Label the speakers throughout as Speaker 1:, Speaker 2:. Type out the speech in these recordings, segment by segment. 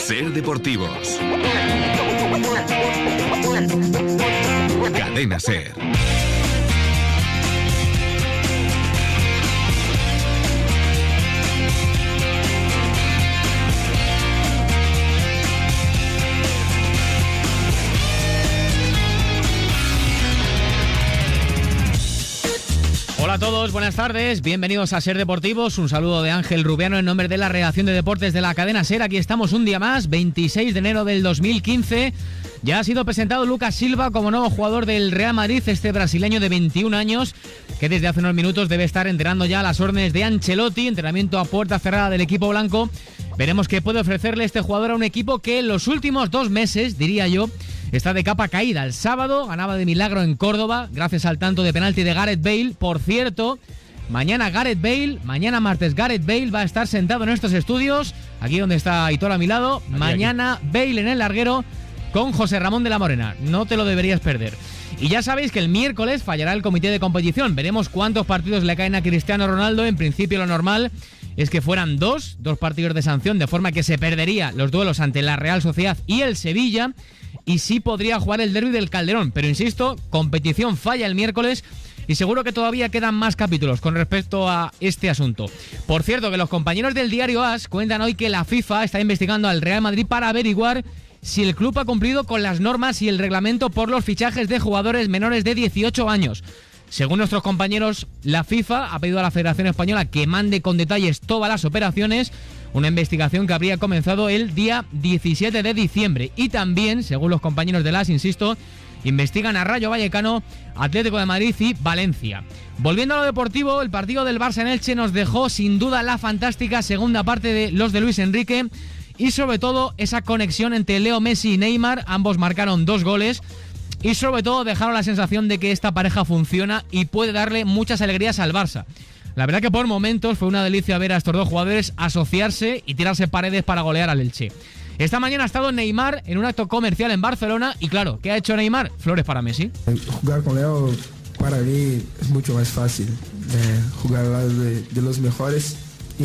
Speaker 1: Ser Deportivos. Cadena Ser.
Speaker 2: Hola a todos, buenas tardes, bienvenidos a Ser Deportivos, un saludo de Ángel Rubiano en nombre de la redacción de deportes de la cadena Ser. Aquí estamos un día más, 26 de enero del 2015. Ya ha sido presentado Lucas Silva como nuevo jugador del Real Madrid, este brasileño de 21 años, que desde hace unos minutos debe estar entrenando ya las órdenes de Ancelotti, entrenamiento a puerta cerrada del equipo blanco. Veremos qué puede ofrecerle este jugador a un equipo que en los últimos 2 meses, diría yo, está de capa caída. El sábado ganaba de milagro en Córdoba, gracias al tanto de penalti de Gareth Bale. Por cierto, mañana martes Gareth Bale va a estar sentado en estos estudios, aquí donde está Aitor a mi lado. Mañana Bale en el larguero con José Ramón de la Morena. No te lo deberías perder. Y ya sabéis que el miércoles fallará el comité de competición. Veremos cuántos partidos le caen a Cristiano Ronaldo. En principio lo normal es que fueran dos partidos de sanción, de forma que se perdería los duelos ante la Real Sociedad y el Sevilla, y sí podría jugar el derbi del Calderón. Pero insisto, competición falla el miércoles y seguro que todavía quedan más capítulos con respecto a este asunto. Por cierto, que los compañeros del diario AS cuentan hoy que la FIFA está investigando al Real Madrid para averiguar si el club ha cumplido con las normas y el reglamento por los fichajes de jugadores menores de 18 años. Según nuestros compañeros, la FIFA ha pedido a la Federación Española que mande con detalles todas las operaciones, una investigación que habría comenzado el día 17 de diciembre. Y también, según los compañeros de las, insisto, investigan a Rayo Vallecano, Atlético de Madrid y Valencia. Volviendo a lo deportivo, el partido del Barça en Elche nos dejó sin duda la fantástica segunda parte de los de Luis Enrique y sobre todo esa conexión entre Leo Messi y Neymar. Ambos marcaron 2 goles. Y sobre todo dejaron la sensación de que esta pareja funciona y puede darle muchas alegrías al Barça. La verdad que por momentos fue una delicia ver a estos dos jugadores asociarse y tirarse paredes para golear al Elche. Esta mañana ha estado Neymar en un acto comercial en Barcelona y claro, ¿qué ha hecho Neymar? Flores para Messi.
Speaker 3: Jugar con Leo para mí es mucho más fácil. Jugar al lado de los mejores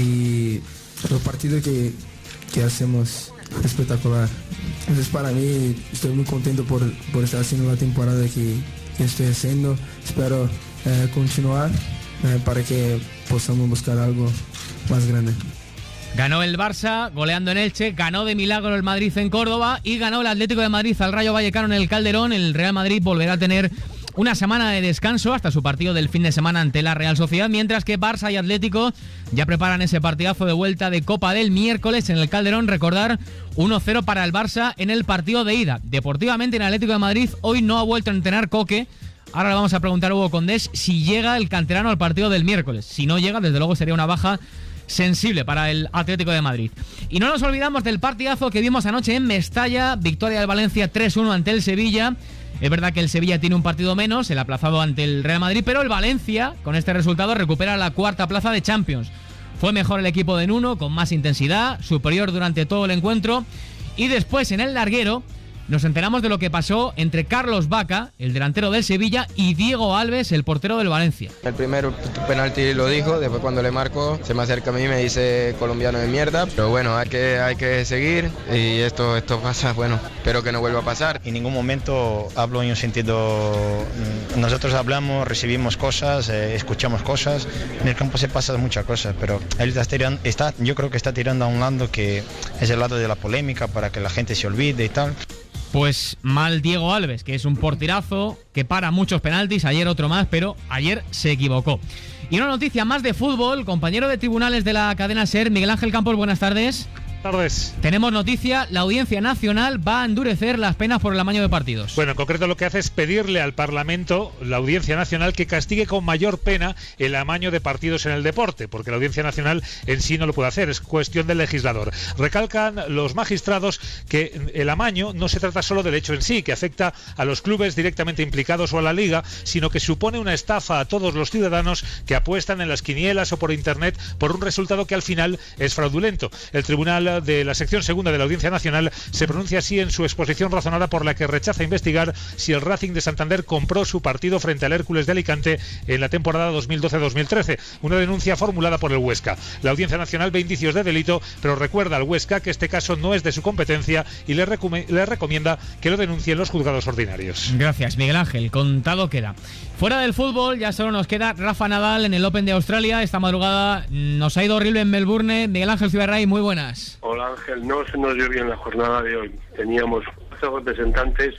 Speaker 3: y los partidos que hacemos espectacular. Entonces para mí estoy muy contento por estar haciendo la temporada que estoy haciendo. Espero continuar para que podamos buscar algo más grande.
Speaker 2: Ganó el Barça goleando en Elche, ganó de milagro el Madrid en Córdoba y ganó el Atlético de Madrid al Rayo Vallecano en el Calderón. El Real Madrid volverá a tener una semana de descanso hasta su partido del fin de semana ante la Real Sociedad, mientras que Barça y Atlético ya preparan ese partidazo de vuelta de Copa del miércoles en el Calderón. Recordar, 1-0 para el Barça en el partido de ida. Deportivamente en el Atlético de Madrid hoy no ha vuelto a entrenar Coque. Ahora le vamos a preguntar a Hugo Condés si llega el canterano al partido del miércoles. Si no llega, desde luego sería una baja sensible para el Atlético de Madrid. Y no nos olvidamos del partidazo que vimos anoche en Mestalla, victoria del Valencia 3-1 ante el Sevilla. Es verdad que el Sevilla tiene un partido menos, el aplazado ante el Real Madrid, pero el Valencia, con este resultado, recupera la 4ª plaza de Champions. Fue mejor el equipo de Nuno, con más intensidad, superior durante todo el encuentro. Y después, en el larguero, nos enteramos de lo que pasó entre Carlos Vaca, el delantero del Sevilla, y Diego Alves, el portero del Valencia.
Speaker 4: El primer penalti lo dijo, después cuando le marco se me acerca a mí y me dice colombiano de mierda, pero bueno, hay que seguir y esto pasa, bueno, espero que no vuelva a pasar.
Speaker 5: En ningún momento hablo en un sentido, nosotros hablamos, recibimos cosas, escuchamos cosas, en el campo se pasan muchas cosas, pero él yo creo que está tirando a un lado que es el lado de la polémica para que la gente se olvide y tal.
Speaker 2: Pues mal Diego Alves, que es un porterazo que para muchos penaltis, ayer otro más, pero ayer se equivocó. Y una noticia más de fútbol, compañero de tribunales de la cadena SER, Miguel Ángel Campos, buenas tardes.
Speaker 6: Tardes.
Speaker 2: Tenemos noticia, la Audiencia Nacional va a endurecer las penas por el amaño de partidos.
Speaker 6: Bueno, en concreto lo que hace es pedirle al Parlamento, la Audiencia Nacional, que castigue con mayor pena el amaño de partidos en el deporte, porque la Audiencia Nacional en sí no lo puede hacer, es cuestión del legislador. Recalcan los magistrados que el amaño no se trata solo del hecho en sí, que afecta a los clubes directamente implicados o a la liga, sino que supone una estafa a todos los ciudadanos que apuestan en las quinielas o por internet por un resultado que al final es fraudulento. El Tribunal de la sección segunda de la Audiencia Nacional se pronuncia así en su exposición razonada por la que rechaza investigar si el Racing de Santander compró su partido frente al Hércules de Alicante en la temporada 2012-2013, una denuncia formulada por el Huesca. La Audiencia Nacional ve indicios de delito, pero recuerda al Huesca que este caso no es de su competencia y le recomienda que lo denuncie en los juzgados ordinarios.
Speaker 2: Gracias, Miguel Ángel. Contado queda. Fuera del fútbol, ya solo nos queda Rafa Nadal en el Open de Australia. Esta madrugada nos ha ido horrible en Melbourne. Miguel Ángel Ciudadray, muy buenas.
Speaker 1: Hola Ángel, no se nos dio bien la jornada de hoy. Teníamos 4 representantes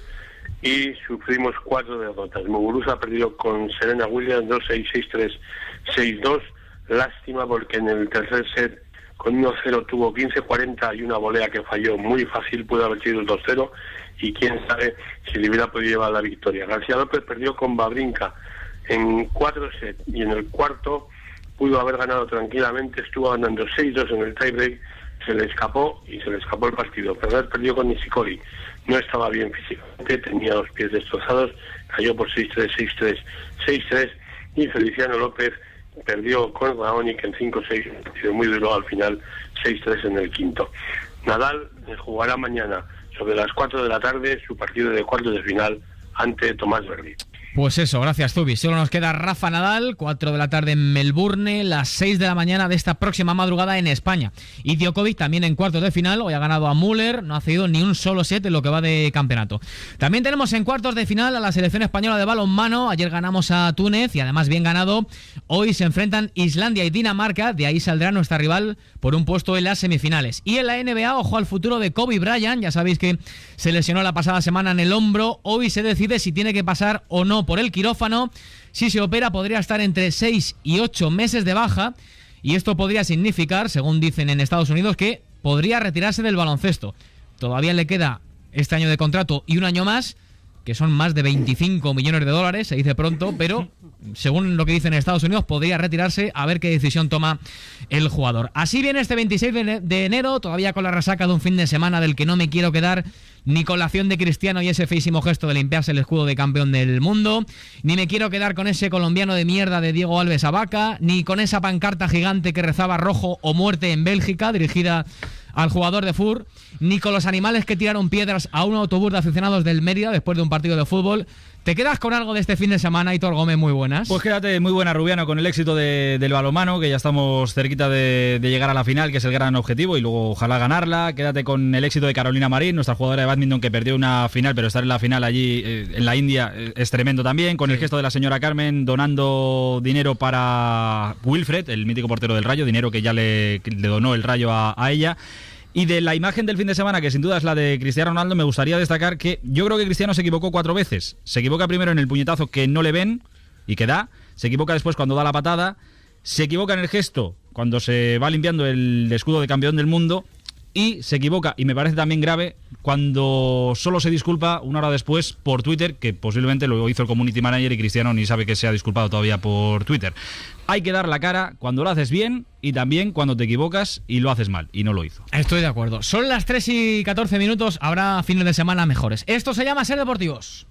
Speaker 1: y sufrimos 4 derrotas. Muguruza ha perdido con Serena Williams 2-6, 6-3, 6-2. Lástima porque en el tercer set con 1-0 tuvo 15-40 y una volea que falló muy fácil, pudo haber sido el 2-0 y quién sabe si le hubiera podido llevar la victoria. García López perdió con Wawrinka en 4 sets y en el cuarto pudo haber ganado tranquilamente, estuvo ganando 6-2 en el tiebreak, se le escapó el partido. Perdió con Nishikori, no estaba bien físicamente, tenía los pies destrozados, cayó por 6-3, 6-3, 6-3 y Feliciano López perdió con Raonic en 5-6, un partido muy duro al final, 6-3 en el quinto. Nadal jugará mañana sobre las 4 de la tarde su partido de cuartos de final ante Tomás Verdi.
Speaker 2: Pues eso, gracias Zubi. Solo nos queda Rafa Nadal, 4 de la tarde en Melbourne, las 6 de la mañana de esta próxima madrugada en España. Y Djokovic también en cuartos de final, hoy ha ganado a Müller, no ha cedido ni un solo set en lo que va de campeonato. También tenemos en cuartos de final a la selección española de balonmano, ayer ganamos a Túnez y además bien ganado. Hoy se enfrentan Islandia y Dinamarca, de ahí saldrá nuestra rival por un puesto en las semifinales. Y en la NBA, ojo al futuro de Kobe Bryant, ya sabéis que se lesionó la pasada semana en el hombro, hoy se decide si tiene que pasar o no por el quirófano. Si se opera podría estar entre 6 y 8 meses de baja y esto podría significar, según dicen en Estados Unidos, que podría retirarse del baloncesto. Todavía le queda este año de contrato y un año más, que son más de 25 millones de dólares, se dice pronto, pero según lo que dicen en Estados Unidos podría retirarse, a ver qué decisión toma el jugador. Así viene este 26 de enero, todavía con la resaca de un fin de semana del que no me quiero quedar, ni con la acción de Cristiano y ese feísimo gesto de limpiarse el escudo de campeón del mundo, ni me quiero quedar con ese colombiano de mierda de Diego Alves Abaca, ni con esa pancarta gigante que rezaba rojo o muerte en Bélgica, dirigida al jugador de FUR, ni con los animales que tiraron piedras a un autobús de aficionados del Mérida después de un partido de fútbol. ¿Te quedas con algo de este fin de semana, Aitor Gómez? Muy buenas.
Speaker 7: Pues quédate muy buena, Rubiano, con el éxito del balonmano, que ya estamos cerquita de llegar a la final, que es el gran objetivo, y luego ojalá ganarla. Quédate con el éxito de Carolina Marín, nuestra jugadora de bádminton, que perdió una final, pero estar en la final allí en la India es tremendo también. Con el gesto de la señora Carmen donando dinero para Wilfred, el mítico portero del Rayo, dinero que ya le donó el Rayo a ella. Y de la imagen del fin de semana, que sin duda es la de Cristiano Ronaldo, me gustaría destacar que yo creo que Cristiano se equivocó 4 veces. Se equivoca primero en el puñetazo que no le ven y que da. Se equivoca después cuando da la patada. Se equivoca en el gesto cuando se va limpiando el escudo de campeón del mundo. Y se equivoca, y me parece también grave, cuando solo se disculpa una hora después por Twitter, que posiblemente lo hizo el community manager y Cristiano ni sabe que se ha disculpado todavía por Twitter. Hay que dar la cara cuando lo haces bien y también cuando te equivocas y lo haces mal, y no lo hizo.
Speaker 2: Estoy de acuerdo. Son las 3 y 14 minutos, habrá fines de semana mejores. Esto se llama Ser Deportivos.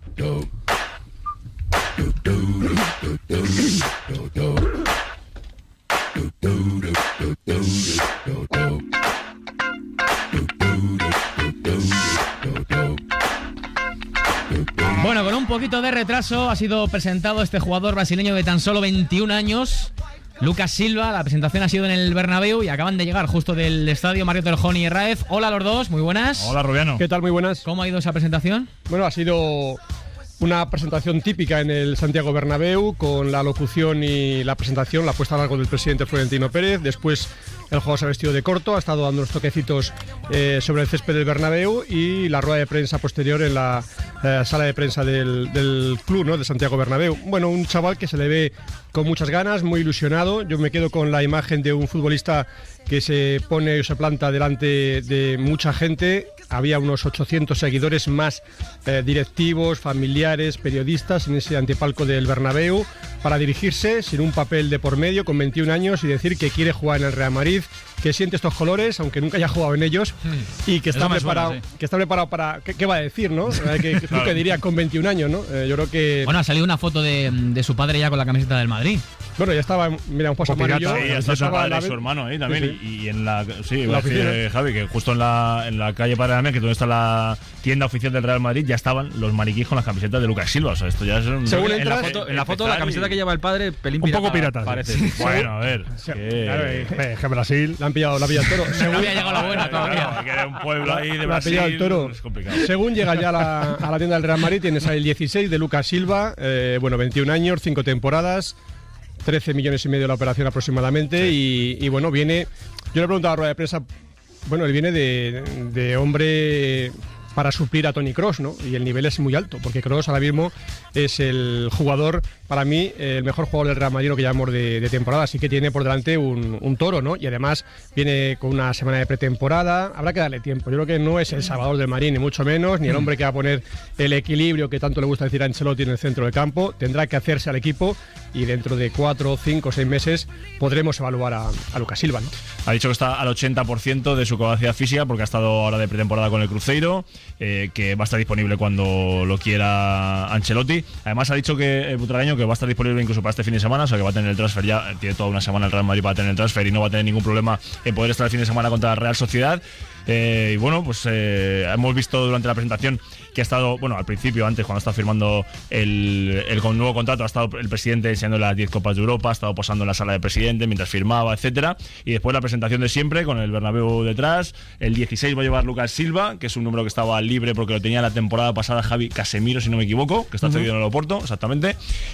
Speaker 2: Bueno, con un poquito de retraso ha sido presentado este jugador brasileño de tan solo 21 años, Lucas Silva. La presentación ha sido en el Bernabéu y acaban de llegar justo del estadio Mario Torjón y Raez. Hola a los dos, muy buenas.
Speaker 8: Hola, Rubiano.
Speaker 9: ¿Qué tal? Muy buenas.
Speaker 2: ¿Cómo ha ido esa presentación?
Speaker 9: Bueno, ha sido una presentación típica en el Santiago Bernabéu, con la locución y la presentación, la puesta a largo del presidente Florentino Pérez. Después el jugador se ha vestido de corto, ha estado dando unos toquecitos sobre el césped del Bernabéu, y la rueda de prensa posterior en la sala de prensa del club, ¿no?, de Santiago Bernabéu. Bueno, un chaval que se le ve con muchas ganas, muy ilusionado. Yo me quedo con la imagen de un futbolista que se pone o se planta delante de mucha gente. Había unos 800 seguidores más, directivos, familiares, periodistas, en ese antepalco del Bernabéu, para dirigirse sin un papel de por medio, con 21 años, y decir que quiere jugar en el Real Madrid, que siente estos colores, aunque nunca haya jugado en ellos, y que está preparado, que está preparado para... ¿Qué va a decir, no? Claro. ¿Tú qué dirías con 21 años, no? Yo creo que...
Speaker 2: Bueno, ha salido una foto de su padre ya con la camiseta del Madrid.
Speaker 9: Bueno, ya estaba, mira, un paso amarillo.
Speaker 8: Sí, ya está su padre, su hermano ahí también. Sí. Y en la. Sí, iba a decir, Javi, que justo en la calle Padre Damián, que donde está la tienda oficial del Real Madrid, ya estaban los maniquís con las camisetas de Lucas Silva. O sea, esto ya es un.
Speaker 7: Según en la foto, la camiseta que lleva el padre, pelín pirata.
Speaker 6: Un poco pirata.
Speaker 7: Parece.
Speaker 6: Sí.
Speaker 8: Bueno, a ver.
Speaker 6: Que Brasil.
Speaker 9: Le han pillado el toro.
Speaker 2: No había llegado la buena todavía.
Speaker 8: Que era un pueblo ahí de Brasil.
Speaker 9: Le ha pillado el toro.
Speaker 8: Es complicado.
Speaker 9: Según llega ya a la tienda del Real Madrid, tienes ahí el 16 de Lucas Silva. 21 años, 5 temporadas. 13 millones y medio la operación aproximadamente. Sí. Y bueno, viene. Yo le preguntaba a la rueda de prensa. Bueno, él viene de hombre para suplir a Toni Kroos, ¿no? Y el nivel es muy alto, porque Kroos ahora mismo es el jugador, para mí, el mejor jugador del Real Madrid, que llamamos de temporada, así que tiene por delante un toro, ¿no? Y además viene con una semana de pretemporada, habrá que darle tiempo. Yo creo que no es el salvador del Madrid, ni mucho menos, ni el hombre que va a poner el equilibrio que tanto le gusta decir a Ancelotti en el centro del campo. Tendrá que hacerse al equipo y dentro de 4, 5, 6 meses podremos evaluar a Lucas Silva, ¿no?
Speaker 8: Ha dicho que está al 80% de su capacidad física porque ha estado ahora de pretemporada con el Cruzeiro, que va a estar disponible cuando lo quiera Ancelotti. Además ha dicho que el butragueño que va a estar disponible incluso para este fin de semana, o sea que va a tener el transfer ya, tiene toda una semana el Real Madrid para tener el transfer y no va a tener ningún problema en poder estar el fin de semana contra la Real Sociedad. Y bueno, pues hemos visto durante la presentación que ha estado, bueno, al principio, antes, cuando estaba firmando el nuevo contrato, ha estado el presidente enseñando las 10 Copas de Europa, ha estado posando en la sala de presidente mientras firmaba, etcétera. Y después la presentación de siempre, con el Bernabéu detrás. El 16 va a llevar Lucas Silva, que es un número que estaba libre porque lo tenía la temporada pasada Javi Casemiro, si no me equivoco, que está cedido en el Oporto, exactamente.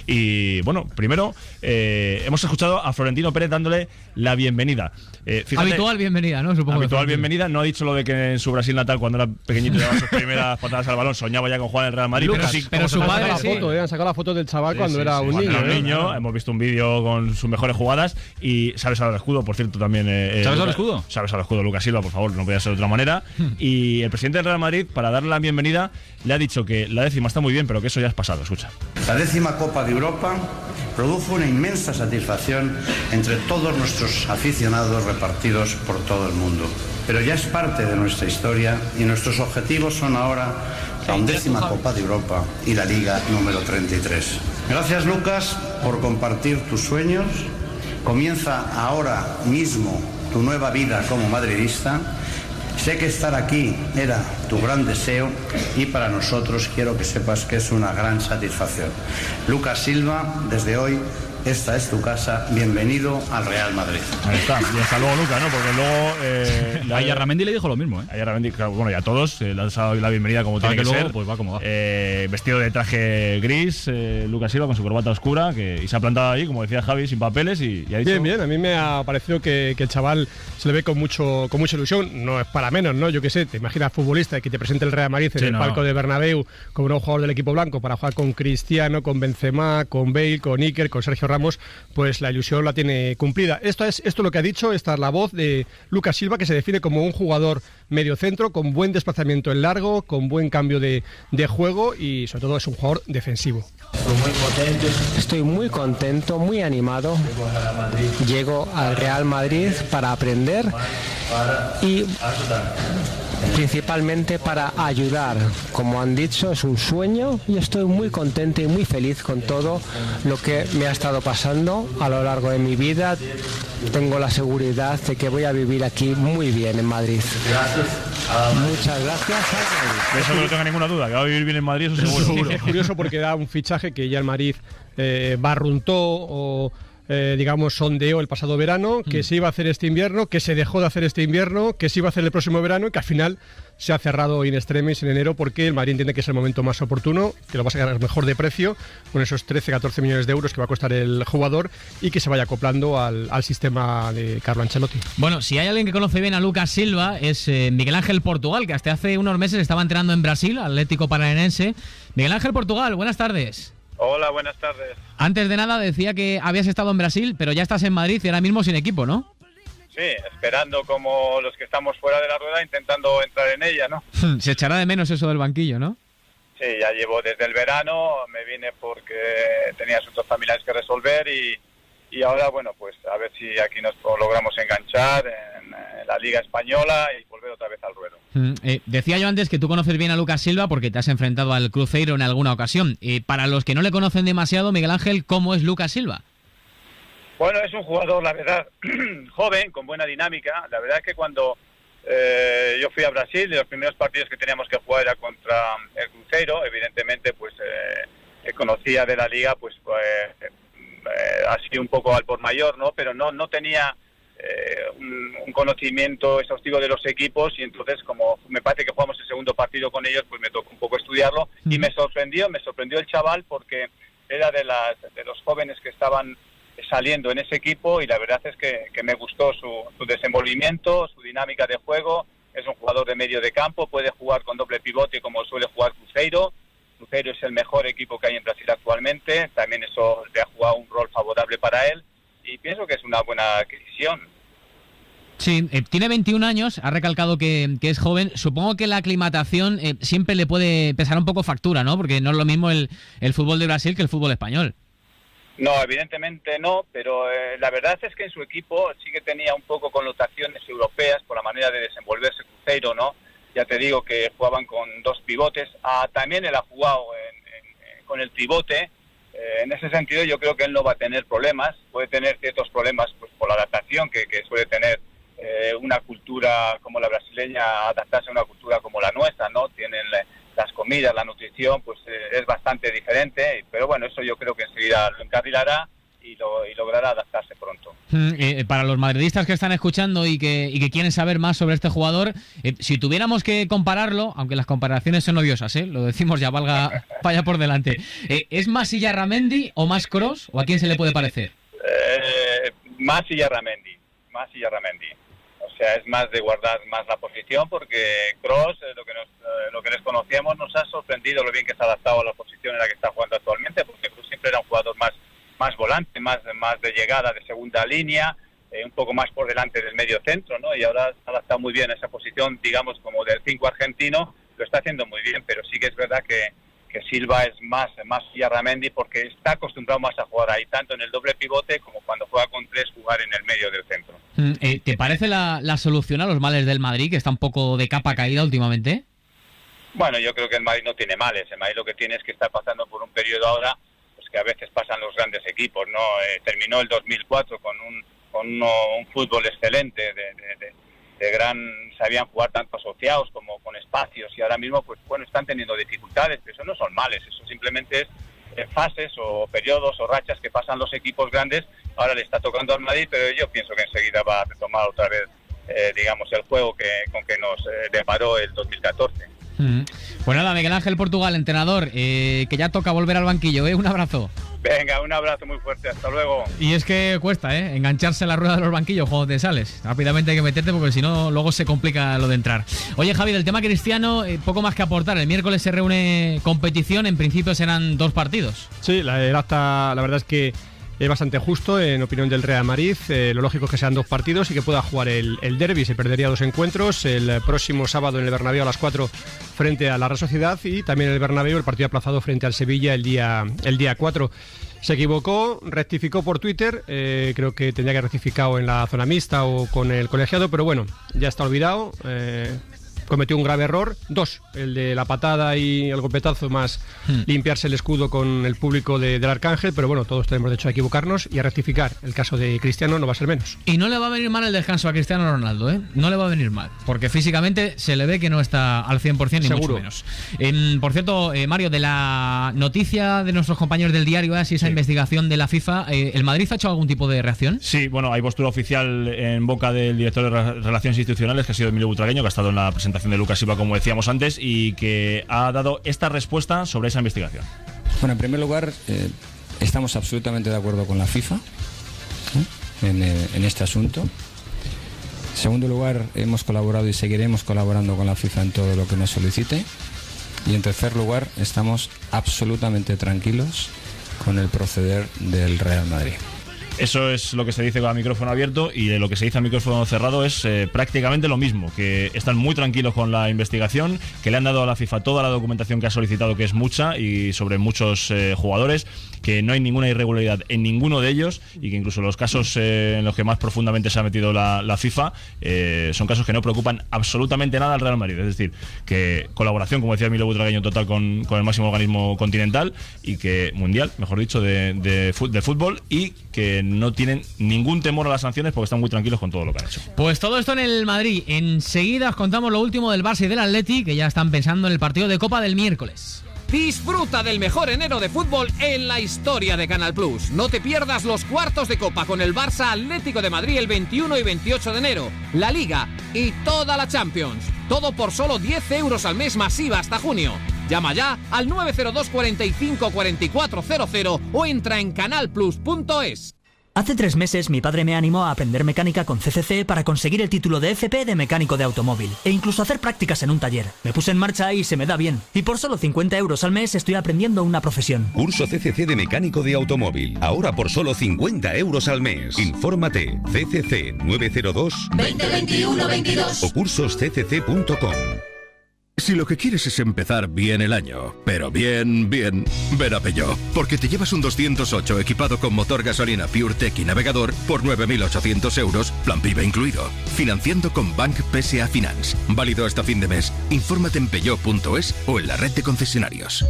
Speaker 8: Y bueno, primero hemos escuchado a Florentino Pérez dándole la bienvenida.
Speaker 2: Fíjate, habitual bienvenida, ¿no? Supongo.
Speaker 8: Habitual bienvenida. No ha dicho lo de que en su Brasil natal, cuando era pequeñito y daba sus primeras patadas al balón, soñaba ya con jugar en el Real Madrid.
Speaker 2: Pero su padre
Speaker 9: han sacado la foto del chaval cuando era un niño.
Speaker 8: Hemos visto un vídeo con sus mejores jugadas y sabes al escudo, por cierto, también.
Speaker 7: ¿Sabes al escudo?
Speaker 8: Sabes al escudo, Lucas Silva, por favor, no podía ser de otra manera. Y el presidente del Real Madrid, para darle la bienvenida, le ha dicho que la 10ª está muy bien, pero que eso ya es pasado. Escucha.
Speaker 10: La 10ª Copa de Europa produjo una inmensa satisfacción entre todos nuestros aficionados repartidos por todo el mundo. Pero ya es parte de nuestra historia y nuestros objetivos son ahora la 11ª Copa de Europa y la Liga número 33. Gracias, Lucas, por compartir tus sueños. Comienza ahora mismo tu nueva vida como madridista. Sé que estar aquí era tu gran deseo y para nosotros quiero que sepas que es una gran satisfacción. Lucas Silva, desde hoy, esta es tu casa, bienvenido al Real Madrid.
Speaker 8: Ahí está, y hasta luego Lucas, ¿no? Porque luego...
Speaker 7: a Yarramendi le dijo lo mismo, ¿eh?
Speaker 8: A Yarramendi, claro, bueno, y a todos, le han dado la bienvenida como tiene que
Speaker 7: luego,
Speaker 8: ser.
Speaker 7: Pues va como va.
Speaker 8: Vestido de traje gris, Lucas Silva con su corbata oscura, y se ha plantado ahí, como decía Javi, sin papeles y ha dicho...
Speaker 9: Bien, a mí me ha parecido que el chaval se le ve con mucha ilusión, no es para menos, ¿no? Yo qué sé, te imaginas futbolista que te presente el Real Madrid en el palco de Bernabéu como un jugador del equipo blanco para jugar con Cristiano, con Benzema, con Bale, con Iker, con Sergio Ramos, pues la ilusión la tiene cumplida. Esto es lo que ha dicho, esta es la voz de Lucas Silva, que se define como un jugador mediocentro, con buen desplazamiento en largo, con buen cambio de juego y sobre todo es un jugador defensivo.
Speaker 11: Estoy muy contento, muy animado. Llego al Real Madrid para aprender y principalmente para ayudar. Como han dicho, es un sueño y estoy muy contento y muy feliz con todo lo que me ha estado pasando a lo largo de mi vida. Tengo la seguridad de que voy a vivir aquí muy bien en Madrid. Muchas gracias.
Speaker 8: De eso no tengo ninguna duda, que va a vivir bien en Madrid, eso seguro.
Speaker 9: Es curioso porque da un fichaje que ya el Madrid barruntó o digamos sondeó el pasado verano, que se iba a hacer este invierno, que se dejó de hacer este invierno, que se iba a hacer el próximo verano y que al final se ha cerrado in extremis en enero porque el Madrid entiende que es el momento más oportuno, que lo va a sacar mejor de precio con esos 13-14 millones de euros que va a costar el jugador y que se vaya acoplando al sistema de Carlo Ancelotti.
Speaker 2: Bueno, si hay alguien que conoce bien a Lucas Silva es Miguel Ángel Portugal, que hasta hace unos meses estaba entrenando en Brasil, Atlético Paranaense. Miguel Ángel Portugal, buenas tardes.
Speaker 12: Hola, buenas tardes.
Speaker 2: Antes de nada decía que habías estado en Brasil, pero ya estás en Madrid y ahora mismo sin equipo, ¿no?
Speaker 12: Sí, esperando como los que estamos fuera de la rueda, intentando entrar en ella, ¿no?
Speaker 2: Se echará de menos eso del banquillo, ¿no?
Speaker 12: Sí, ya llevo desde el verano, me vine porque tenía asuntos familiares que resolver y ahora, bueno, pues a ver si aquí nos logramos enganchar en la Liga Española y volver otra vez al ruedo.
Speaker 2: Decía yo antes que tú conoces bien a Lucas Silva porque te has enfrentado al Cruzeiro en alguna ocasión. Para los que no le conocen demasiado, Miguel Ángel, ¿cómo es Lucas Silva?
Speaker 12: Bueno, es un jugador, la verdad, joven, con buena dinámica. La verdad es que cuando yo fui a Brasil, los primeros partidos que teníamos que jugar era contra el Cruzeiro. Evidentemente, pues conocía de la liga, pues así un poco al por mayor, ¿no? Pero no tenía un conocimiento exhaustivo de los equipos, y entonces, como me parece que jugamos el segundo partido con ellos, pues me tocó un poco estudiarlo y me sorprendió el chaval, porque era de los jóvenes que estaban saliendo en ese equipo, y la verdad es que me gustó su desenvolvimiento, su dinámica de juego. Es un jugador de medio de campo, puede jugar con doble pivote como suele jugar Cruzeiro. Cruzeiro es el mejor equipo que hay en Brasil actualmente, también eso le ha jugado un rol favorable para él, y pienso que es una buena adquisición.
Speaker 2: Sí, tiene 21 años, ha recalcado que es joven. Supongo que la aclimatación siempre le puede pesar un poco factura, ¿no? Porque no es lo mismo el fútbol de Brasil que el fútbol español.
Speaker 12: No, evidentemente no, pero la verdad es que en su equipo sí que tenía un poco connotaciones europeas por la manera de desenvolverse Cruzeiro, ¿no? Ya te digo que jugaban con dos pivotes. También él ha jugado con el pivote. En ese sentido yo creo que él no va a tener problemas. Puede tener ciertos problemas pues por la adaptación que suele tener una cultura como la brasileña, adaptarse a una cultura como la nuestra, ¿no? Tienen las comidas, la nutrición, pues es bastante diferente, pero bueno, eso yo creo que enseguida lo encarrilará y logrará adaptarse pronto.
Speaker 2: Para los madridistas que están escuchando y que quieren saber más sobre este jugador, si tuviéramos que compararlo, aunque las comparaciones son odiosas, lo decimos ya, vaya por delante, ¿es más Illarramendi o más Kroos, o a quién se le puede parecer?
Speaker 12: Más Illarramendi. O sea, es más de guardar más la posición, porque Kroos, lo que les conocíamos, nos ha sorprendido lo bien que se ha adaptado a la posición en la que está jugando actualmente, porque Kroos siempre era un jugador más volante, más de llegada, de segunda línea, un poco más por delante del medio centro, ¿no? Y ahora se ha adaptado muy bien a esa posición, digamos, como del 5 argentino. Lo está haciendo muy bien, pero sí que es verdad que Silva es más Illarramendi, porque está acostumbrado más a jugar ahí, tanto en el doble pivote como cuando juega con tres, jugar en el medio del centro.
Speaker 2: ¿Te parece la solución a los males del Madrid, que está un poco de capa caída últimamente?
Speaker 12: Bueno, yo creo que el Madrid no tiene males. El Madrid lo que tiene es que está pasando por un periodo ahora pues que a veces pasan los grandes equipos, ¿no? Terminó el 2004 con un fútbol excelente, sabían jugar tanto asociados como con espacios, y ahora mismo pues bueno, están teniendo dificultades, pero eso no son males, eso simplemente es fases o periodos o rachas que pasan los equipos grandes. Ahora le está tocando al Madrid, pero yo pienso que enseguida va a retomar otra vez digamos el juego con que nos deparó el 2014.
Speaker 2: Pues nada, Miguel Ángel Portugal, entrenador, que ya toca volver al banquillo, un abrazo.
Speaker 12: Venga, un abrazo muy fuerte, hasta luego.
Speaker 2: Y es que cuesta, engancharse a la rueda de los banquillos cuando te sales. Rápidamente hay que meterte, porque si no, luego se complica lo de entrar. Oye, Javi, del tema Cristiano, poco más que aportar. El miércoles se reúne competición, en principio serán 2 partidos.
Speaker 9: Sí, el acta, la verdad es que es bastante justo, en opinión del Real Madrid. Lo lógico es que sean 2 partidos y que pueda jugar el derbi. Se perdería 2 encuentros, el próximo sábado en el Bernabéu a las 4 frente a la Real Sociedad, y también en el Bernabéu el partido aplazado frente al Sevilla el día 4. Se equivocó, rectificó por Twitter, creo que tendría que haber rectificado en la zona mixta o con el colegiado, pero bueno, ya está olvidado. Cometió un grave error, 2, el de la patada y el golpetazo, más limpiarse el escudo con el público del Arcángel, pero bueno, todos tenemos derecho a equivocarnos y a rectificar. El caso de Cristiano no va a ser menos.
Speaker 2: Y no le va a venir mal el descanso a Cristiano Ronaldo, no le va a venir mal, porque físicamente se le ve que no está al 100%, ni
Speaker 9: seguro,
Speaker 2: mucho menos. Por cierto, Mario, de la noticia de nuestros compañeros del diario AS, esa investigación de la FIFA, ¿el Madrid ha hecho algún tipo de reacción?
Speaker 8: Sí, bueno, hay postura oficial en boca del director de Relaciones Institucionales, que ha sido Emilio Butragueño, que ha estado en la presentación de Lucas Silva, como decíamos antes, y que ha dado esta respuesta sobre esa investigación.
Speaker 13: Bueno, en primer lugar, estamos absolutamente de acuerdo con la FIFA en este asunto. En segundo lugar, hemos colaborado y seguiremos colaborando con la FIFA en todo lo que nos solicite. Y en tercer lugar, estamos absolutamente tranquilos con el proceder del Real Madrid.
Speaker 8: Eso es lo que se dice a micrófono abierto, y lo que se dice a micrófono cerrado es prácticamente lo mismo, que están muy tranquilos con la investigación, que le han dado a la FIFA toda la documentación que ha solicitado, que es mucha y sobre muchos jugadores, que no hay ninguna irregularidad en ninguno de ellos, y que incluso los casos en los que más profundamente se ha metido la FIFA son casos que no preocupan absolutamente nada al Real Madrid. Es decir, que colaboración, como decía Emilio Butragueño, total con el máximo organismo continental y que mundial, mejor dicho, de fútbol, y que no tienen ningún temor a las sanciones porque están muy tranquilos con todo lo que han hecho.
Speaker 2: Pues todo esto en el Madrid. Enseguida os contamos lo último del Barça y del Atleti, que ya están pensando en el partido de Copa del miércoles.
Speaker 14: Disfruta del mejor enero de fútbol en la historia de Canal Plus. No te pierdas los cuartos de Copa con el Barça Atlético de Madrid el 21 y 28 de enero, la Liga y toda la Champions. Todo por solo 10 euros al mes masiva hasta junio. Llama ya al 902 45 4400 o entra en canalplus.es.
Speaker 15: Hace 3 meses mi padre me animó a aprender mecánica con CCC para conseguir el título de FP de mecánico de automóvil e incluso hacer prácticas en un taller. Me puse en marcha y se me da bien. Y por solo 50 euros al mes estoy aprendiendo una profesión.
Speaker 16: Curso CCC de mecánico de automóvil. Ahora por solo 50 euros al mes. Infórmate. CCC 902
Speaker 17: 2021 22
Speaker 16: o cursosccc.com.
Speaker 18: Si lo que quieres es empezar bien el año, pero bien, ven a Peugeot, porque te llevas un 208 equipado con motor gasolina PureTech y navegador por 9.800 euros, plan PIB incluido, financiando con Bank PSA Finance. Válido hasta fin de mes. Infórmate en peugeot.es o en la red de concesionarios.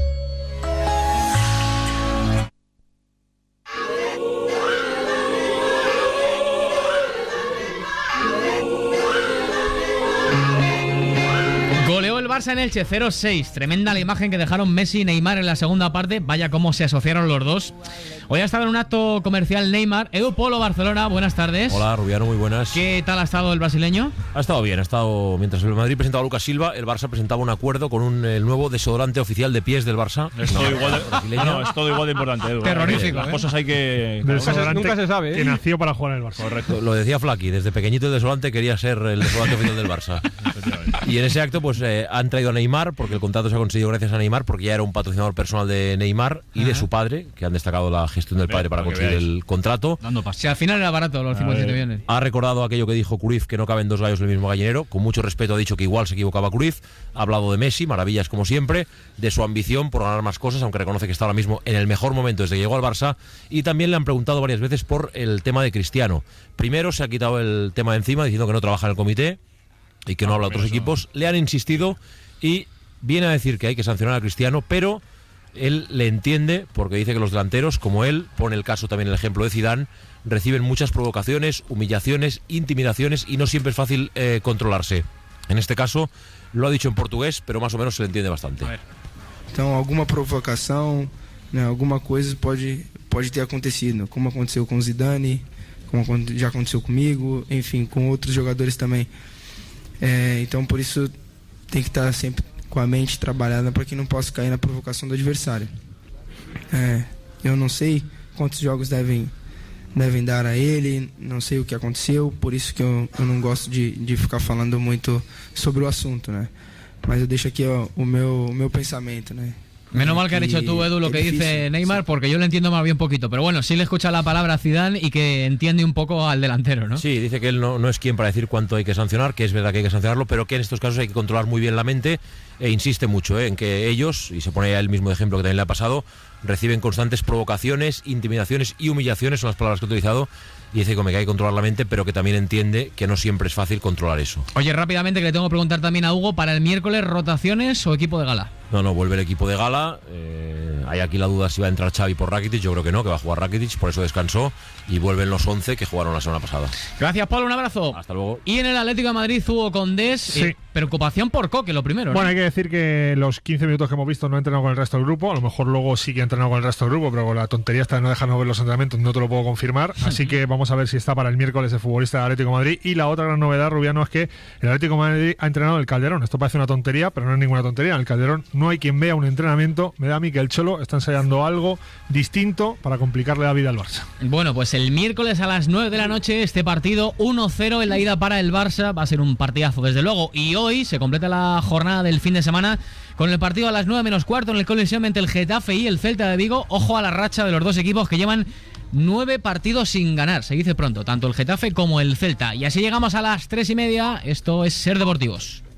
Speaker 2: Barça en Elche 0-6. Tremenda la imagen que dejaron Messi y Neymar en la segunda parte. Vaya cómo se asociaron los dos. Hoy ha estado en un acto comercial Neymar. Edu Polo, Barcelona, buenas tardes.
Speaker 19: Hola, Rubiano, muy buenas.
Speaker 2: ¿Qué tal ha estado el brasileño?
Speaker 19: Ha estado bien, mientras el Madrid presentaba a Lucas Silva, el Barça presentaba un acuerdo con el nuevo desodorante oficial de pies del Barça.
Speaker 8: Es todo igual de importante, Edu.
Speaker 2: Terrorífico.
Speaker 8: Las cosas hay que...
Speaker 9: Nunca se sabe,
Speaker 6: que nació para jugar en el Barça.
Speaker 19: Correcto. Lo decía Flaky, desde pequeñito el desodorante quería ser el desodorante oficial del Barça. Y en ese acto pues han traído a Neymar, porque el contrato se ha conseguido gracias a Neymar, porque ya era un patrocinador personal de Neymar y de su padre, que han destacado la gestión del padre para conseguir el contrato.
Speaker 2: Si al final era barato los 57 millones.
Speaker 19: Ha recordado aquello que dijo Cruyff, que no caben dos gallos en el mismo gallinero. Con mucho respeto ha dicho que igual se equivocaba Cruyff. Ha hablado de Messi, maravillas como siempre, de su ambición por ganar más cosas, aunque reconoce que está ahora mismo en el mejor momento desde que llegó al Barça. Y también le han preguntado varias veces por el tema de Cristiano. Primero se ha quitado el tema de encima diciendo que no trabaja en el comité y que no habla a otros equipos. Le han insistido y viene a decir que hay que sancionar a Cristiano, pero él le entiende porque dice que los delanteros, como él, pone el caso también el ejemplo de Zidane, reciben muchas provocaciones, humillaciones, intimidaciones y no siempre es fácil controlarse. En este caso lo ha dicho en portugués, pero más o menos se le entiende bastante.
Speaker 3: Então, alguma provocação, né, alguma coisa pode ter acontecido, como aconteceu com o Zidane, como já aconteceu comigo, enfim, com outros jogadores também. Então, por isso tem que estar sempre com a mente trabalhada para que não possa cair na provocação do adversário. Eu não sei quantos jogos devem dar a ele, não sei o que aconteceu, por isso que eu não gosto de ficar falando muito sobre o assunto, né? Mas eu deixo aqui o meu pensamento, né?
Speaker 2: Menos mal que has dicho tú, Edu, lo que dice Neymar, porque yo lo entiendo más bien poquito. Pero bueno, sí le escucha la palabra a Zidane y que entiende un poco al delantero, ¿no?
Speaker 19: Sí, dice que él no es quien para decir cuánto hay que sancionar, que es verdad que hay que sancionarlo, pero que en estos casos hay que controlar muy bien la mente e insiste mucho en que ellos, y se pone ya el mismo ejemplo que también le ha pasado, reciben constantes provocaciones, intimidaciones y humillaciones, son las palabras que ha utilizado, y dice que hay que controlar la mente, pero que también entiende que no siempre es fácil controlar eso.
Speaker 2: Oye, rápidamente, que le tengo que preguntar también a Hugo, para el miércoles, ¿rotaciones o equipo de gala?
Speaker 19: No, vuelve el equipo de gala. Hay aquí la duda si va a entrar Xavi por Rakitic. Yo creo que no, que va a jugar Rakitic, por eso descansó. Y vuelven los 11 que jugaron la semana pasada.
Speaker 2: Gracias, Paul, un abrazo.
Speaker 19: Hasta luego.
Speaker 2: Y en el Atlético de Madrid, Hugo Condés,
Speaker 6: sí.
Speaker 2: Preocupación por Coque, lo primero, ¿no?
Speaker 6: Bueno, hay que decir que los 15 minutos que hemos visto no ha entrenado con el resto del grupo. A lo mejor luego sí que ha entrenado con el resto del grupo, pero con la tontería esta de no dejarnos ver los entrenamientos no te lo puedo confirmar. Así que vamos a ver si está para el miércoles el futbolista del Atlético de Madrid. Y la otra gran novedad, Rubiano, es que el Atlético de Madrid ha entrenado el Calderón. Esto parece una tontería, pero no es ninguna tontería. En el Calderón no hay quien vea un entrenamiento. Me da a mí que el Cholo está ensayando algo distinto para complicarle la vida al Barça.
Speaker 2: Bueno, pues el miércoles a las 9 de la noche este partido 1-0 en la ida para el Barça. Va a ser un partidazo, desde luego. Y hoy se completa la jornada del fin de semana con el partido a las 9 menos cuarto en el Coliseum entre el Getafe y el Celta de Vigo. Ojo a la racha de los dos equipos que llevan 9 partidos sin ganar, se dice pronto, tanto el Getafe como el Celta. Y así llegamos a las 3:30. Esto es Ser Deportivos.